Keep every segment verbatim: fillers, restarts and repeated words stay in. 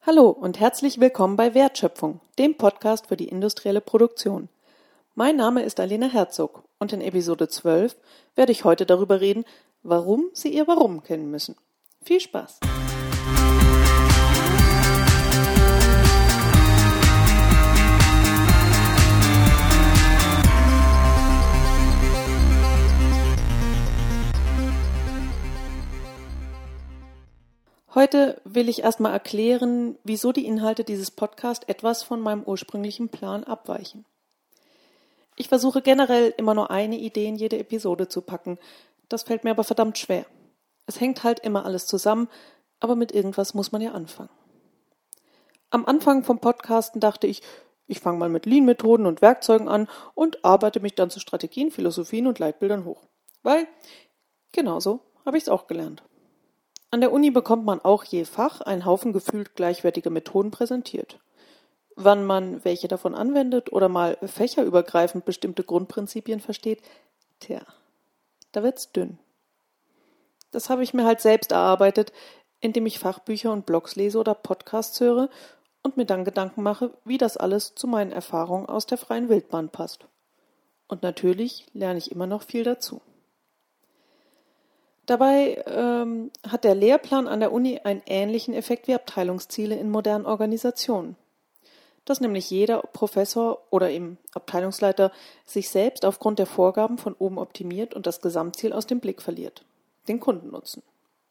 Hallo und herzlich willkommen bei Wertschöpfung, dem Podcast für die industrielle Produktion. Mein Name ist Alena Herzog und in Episode zwölf werde ich heute darüber reden, warum Sie Ihr Warum kennen müssen. Viel Spaß! Heute will ich erstmal erklären, wieso die Inhalte dieses Podcasts etwas von meinem ursprünglichen Plan abweichen. Ich versuche generell immer nur eine Idee in jede Episode zu packen. Das fällt mir aber verdammt schwer. Es hängt halt immer alles zusammen, aber mit irgendwas muss man ja anfangen. Am Anfang vom Podcasten dachte ich, ich fange mal mit Lean-Methoden und Werkzeugen an und arbeite mich dann zu Strategien, Philosophien und Leitbildern hoch. Weil, genauso habe ich es auch gelernt. An der Uni bekommt man auch je Fach einen Haufen gefühlt gleichwertige Methoden präsentiert. Wann man welche davon anwendet oder mal fächerübergreifend bestimmte Grundprinzipien versteht, tja, da wird's dünn. Das habe ich mir halt selbst erarbeitet, indem ich Fachbücher und Blogs lese oder Podcasts höre und mir dann Gedanken mache, wie das alles zu meinen Erfahrungen aus der freien Wildbahn passt. Und natürlich lerne ich immer noch viel dazu. Dabei ähm, hat der Lehrplan an der Uni einen ähnlichen Effekt wie Abteilungsziele in modernen Organisationen. Dass nämlich jeder Professor oder eben Abteilungsleiter sich selbst aufgrund der Vorgaben von oben optimiert und das Gesamtziel aus dem Blick verliert, den Kundennutzen.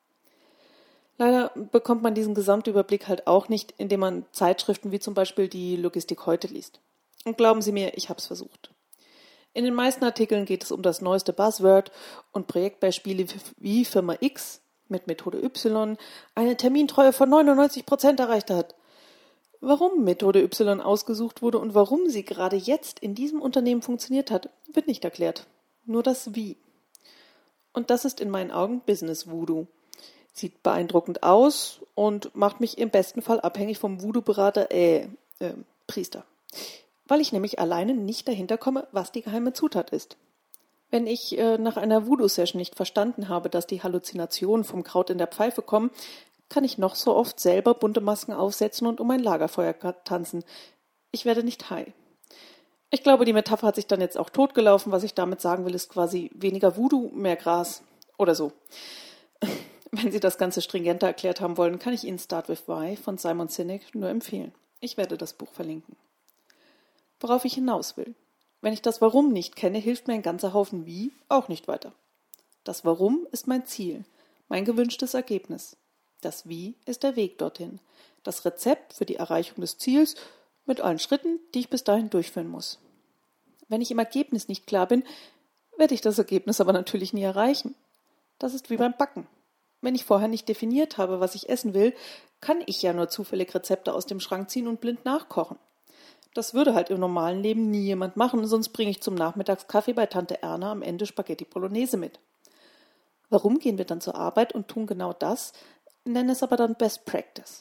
Leider bekommt man diesen Gesamtüberblick halt auch nicht, indem man Zeitschriften wie zum Beispiel die Logistik heute liest. Und glauben Sie mir, ich habe es versucht. In den meisten Artikeln geht es um das neueste Buzzword und Projektbeispiele wie Firma X mit Methode Y eine Termintreue von neunundneunzig Prozent erreicht hat. Warum Methode Y ausgesucht wurde und warum sie gerade jetzt in diesem Unternehmen funktioniert hat, wird nicht erklärt. Nur das Wie. Und das ist in meinen Augen Business Voodoo. Sieht beeindruckend aus und macht mich im besten Fall abhängig vom Voodoo-Berater, äh, äh, Priester. Weil ich nämlich alleine nicht dahinter komme, was die geheime Zutat ist. Wenn ich äh, nach einer Voodoo-Session nicht verstanden habe, dass die Halluzinationen vom Kraut in der Pfeife kommen, kann ich noch so oft selber bunte Masken aufsetzen und um ein Lagerfeuer tanzen. Ich werde nicht high. Ich glaube, die Metapher hat sich dann jetzt auch totgelaufen. Was ich damit sagen will, ist quasi weniger Voodoo, mehr Gras oder so. Wenn Sie das Ganze stringenter erklärt haben wollen, kann ich Ihnen Start with Why von Simon Sinek nur empfehlen. Ich werde das Buch verlinken. Worauf ich hinaus will. Wenn ich das Warum nicht kenne, hilft mir ein ganzer Haufen Wie auch nicht weiter. Das Warum ist mein Ziel, mein gewünschtes Ergebnis. Das Wie ist der Weg dorthin, das Rezept für die Erreichung des Ziels mit allen Schritten, die ich bis dahin durchführen muss. Wenn ich im Ergebnis nicht klar bin, werde ich das Ergebnis aber natürlich nie erreichen. Das ist wie beim Backen. Wenn ich vorher nicht definiert habe, was ich essen will, kann ich ja nur zufällig Rezepte aus dem Schrank ziehen und blind nachkochen. Das würde halt im normalen Leben nie jemand machen, sonst bringe ich zum Nachmittagskaffee bei Tante Erna am Ende Spaghetti Bolognese mit. Warum gehen wir dann zur Arbeit und tun genau das, nennen es aber dann Best Practice?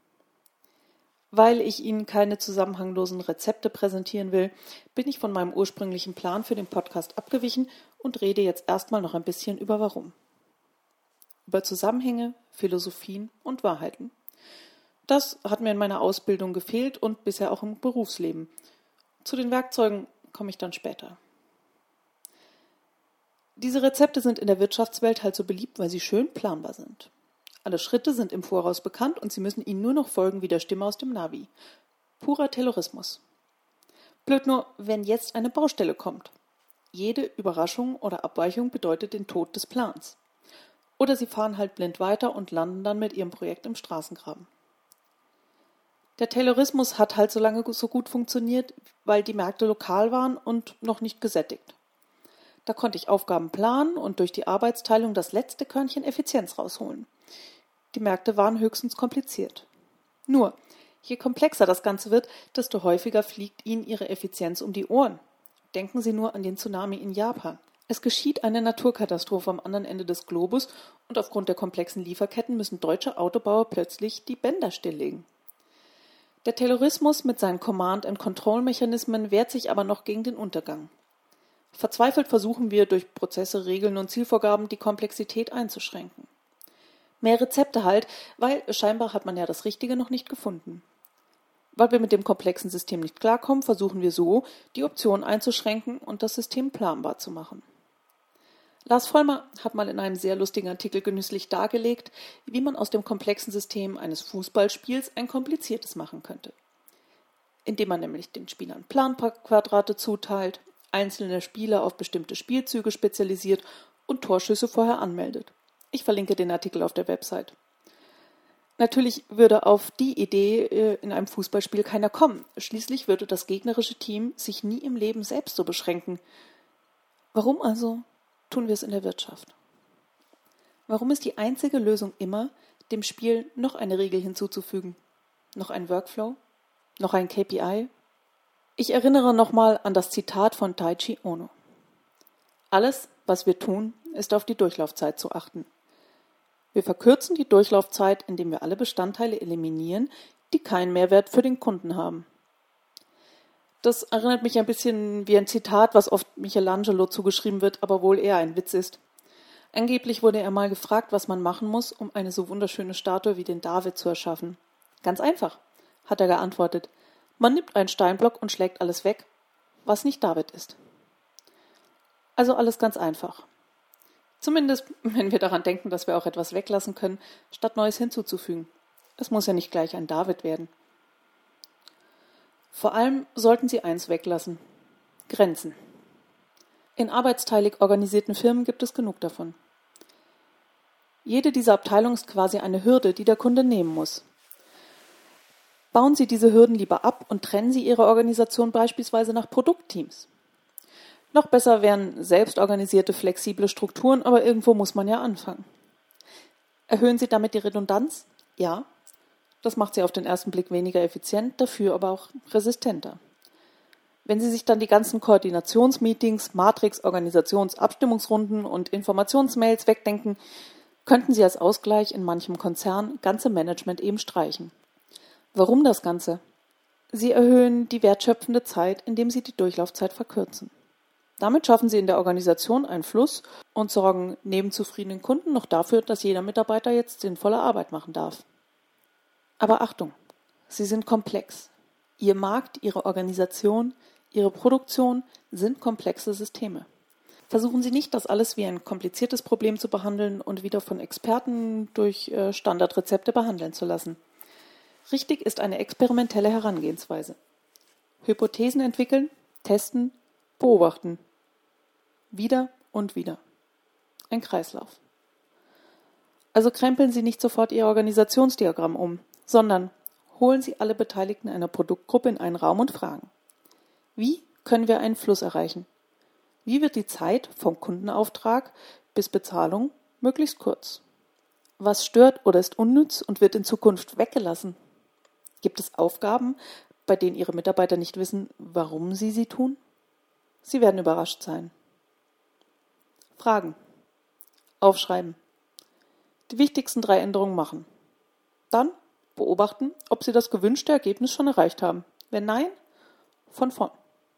Weil ich Ihnen keine zusammenhanglosen Rezepte präsentieren will, bin ich von meinem ursprünglichen Plan für den Podcast abgewichen und rede jetzt erstmal noch ein bisschen über Warum. Über Zusammenhänge, Philosophien und Wahrheiten. Das hat mir in meiner Ausbildung gefehlt und bisher auch im Berufsleben. Zu den Werkzeugen komme ich dann später. Diese Rezepte sind in der Wirtschaftswelt halt so beliebt, weil sie schön planbar sind. Alle Schritte sind im Voraus bekannt und Sie müssen ihnen nur noch folgen wie der Stimme aus dem Navi. Purer Taylorismus. Blöd nur, wenn jetzt eine Baustelle kommt. Jede Überraschung oder Abweichung bedeutet den Tod des Plans. Oder Sie fahren halt blind weiter und landen dann mit Ihrem Projekt im Straßengraben. Der Taylorismus hat halt so lange so gut funktioniert, weil die Märkte lokal waren und noch nicht gesättigt. Da konnte ich Aufgaben planen und durch die Arbeitsteilung das letzte Körnchen Effizienz rausholen. Die Märkte waren höchstens kompliziert. Nur, je komplexer das Ganze wird, desto häufiger fliegt Ihnen Ihre Effizienz um die Ohren. Denken Sie nur an den Tsunami in Japan. Es geschieht eine Naturkatastrophe am anderen Ende des Globus und aufgrund der komplexen Lieferketten müssen deutsche Autobauer plötzlich die Bänder stilllegen. Der Taylorismus mit seinen Command-and-Control-Mechanismen wehrt sich aber noch gegen den Untergang. Verzweifelt versuchen wir, durch Prozesse, Regeln und Zielvorgaben die Komplexität einzuschränken. Mehr Rezepte halt, weil scheinbar hat man ja das Richtige noch nicht gefunden. Weil wir mit dem komplexen System nicht klarkommen, versuchen wir so, die Optionen einzuschränken und das System planbar zu machen. Lars Vollmer hat mal in einem sehr lustigen Artikel genüsslich dargelegt, wie man aus dem komplexen System eines Fußballspiels ein kompliziertes machen könnte. Indem man nämlich den Spielern Planquadrate zuteilt, einzelne Spieler auf bestimmte Spielzüge spezialisiert und Torschüsse vorher anmeldet. Ich verlinke den Artikel auf der Website. Natürlich würde auf die Idee in einem Fußballspiel keiner kommen. Schließlich würde das gegnerische Team sich nie im Leben selbst so beschränken. Warum also tun wir es in der Wirtschaft? Warum ist die einzige Lösung immer, dem Spiel noch eine Regel hinzuzufügen? Noch ein Workflow? Noch ein K P I? Ich erinnere nochmal an das Zitat von Taiichi Ohno. Alles, was wir tun, ist auf die Durchlaufzeit zu achten. Wir verkürzen die Durchlaufzeit, indem wir alle Bestandteile eliminieren, die keinen Mehrwert für den Kunden haben. Das erinnert mich ein bisschen wie ein Zitat, was oft Michelangelo zugeschrieben wird, aber wohl eher ein Witz ist. Angeblich wurde er mal gefragt, was man machen muss, um eine so wunderschöne Statue wie den David zu erschaffen. Ganz einfach, hat er geantwortet. Man nimmt einen Steinblock und schlägt alles weg, was nicht David ist. Also alles ganz einfach. Zumindest, wenn wir daran denken, dass wir auch etwas weglassen können, statt Neues hinzuzufügen. Es muss ja nicht gleich ein David werden. Vor allem sollten Sie eins weglassen: Grenzen. In arbeitsteilig organisierten Firmen gibt es genug davon. Jede dieser Abteilungen ist quasi eine Hürde, die der Kunde nehmen muss. Bauen Sie diese Hürden lieber ab und trennen Sie Ihre Organisation beispielsweise nach Produktteams. Noch besser wären selbstorganisierte, flexible Strukturen, aber irgendwo muss man ja anfangen. Erhöhen Sie damit die Redundanz? Ja. Das macht Sie auf den ersten Blick weniger effizient, dafür aber auch resistenter. Wenn Sie sich dann die ganzen Koordinationsmeetings, Matrix, Organisations-, Abstimmungsrunden und Informationsmails wegdenken, könnten Sie als Ausgleich in manchem Konzern ganze Management eben streichen. Warum das Ganze? Sie erhöhen die wertschöpfende Zeit, indem Sie die Durchlaufzeit verkürzen. Damit schaffen Sie in der Organisation einen Fluss und sorgen neben zufriedenen Kunden noch dafür, dass jeder Mitarbeiter jetzt sinnvolle Arbeit machen darf. Aber Achtung, Sie sind komplex. Ihr Markt, Ihre Organisation, Ihre Produktion sind komplexe Systeme. Versuchen Sie nicht, das alles wie ein kompliziertes Problem zu behandeln und wieder von Experten durch äh, Standardrezepte behandeln zu lassen. Richtig ist eine experimentelle Herangehensweise. Hypothesen entwickeln, testen, beobachten. Wieder und wieder. Ein Kreislauf. Also krempeln Sie nicht sofort Ihr Organisationsdiagramm um, sondern holen Sie alle Beteiligten einer Produktgruppe in einen Raum und fragen: Wie können wir einen Fluss erreichen? Wie wird die Zeit vom Kundenauftrag bis Bezahlung möglichst kurz? Was stört oder ist unnütz und wird in Zukunft weggelassen? Gibt es Aufgaben, bei denen Ihre Mitarbeiter nicht wissen, warum sie sie tun? Sie werden überrascht sein. Fragen. Aufschreiben. Die wichtigsten drei Änderungen machen. Dann beobachten, ob Sie das gewünschte Ergebnis schon erreicht haben. Wenn nein, von vorn.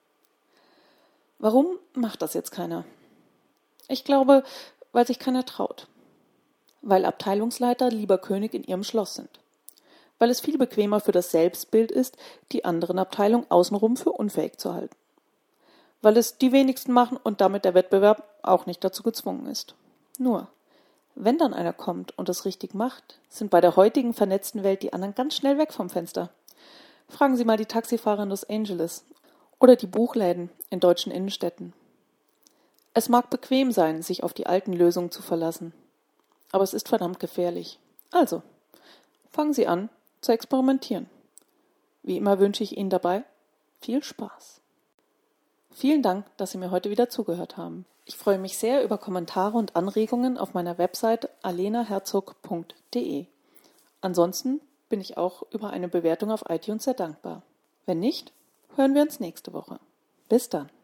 Warum macht das jetzt keiner? Ich glaube, weil sich keiner traut. Weil Abteilungsleiter lieber König in ihrem Schloss sind. Weil es viel bequemer für das Selbstbild ist, die anderen Abteilungen außenrum für unfähig zu halten. Weil es die wenigsten machen und damit der Wettbewerb auch nicht dazu gezwungen ist. Nur, wenn dann einer kommt und es richtig macht, sind bei der heutigen vernetzten Welt die anderen ganz schnell weg vom Fenster. Fragen Sie mal die Taxifahrer in Los Angeles oder die Buchläden in deutschen Innenstädten. Es mag bequem sein, sich auf die alten Lösungen zu verlassen, aber es ist verdammt gefährlich. Also, fangen Sie an zu experimentieren. Wie immer wünsche ich Ihnen dabei viel Spaß. Vielen Dank, dass Sie mir heute wieder zugehört haben. Ich freue mich sehr über Kommentare und Anregungen auf meiner Website alenaherzog punkt de. Ansonsten bin ich auch über eine Bewertung auf iTunes sehr dankbar. Wenn nicht, hören wir uns nächste Woche. Bis dann.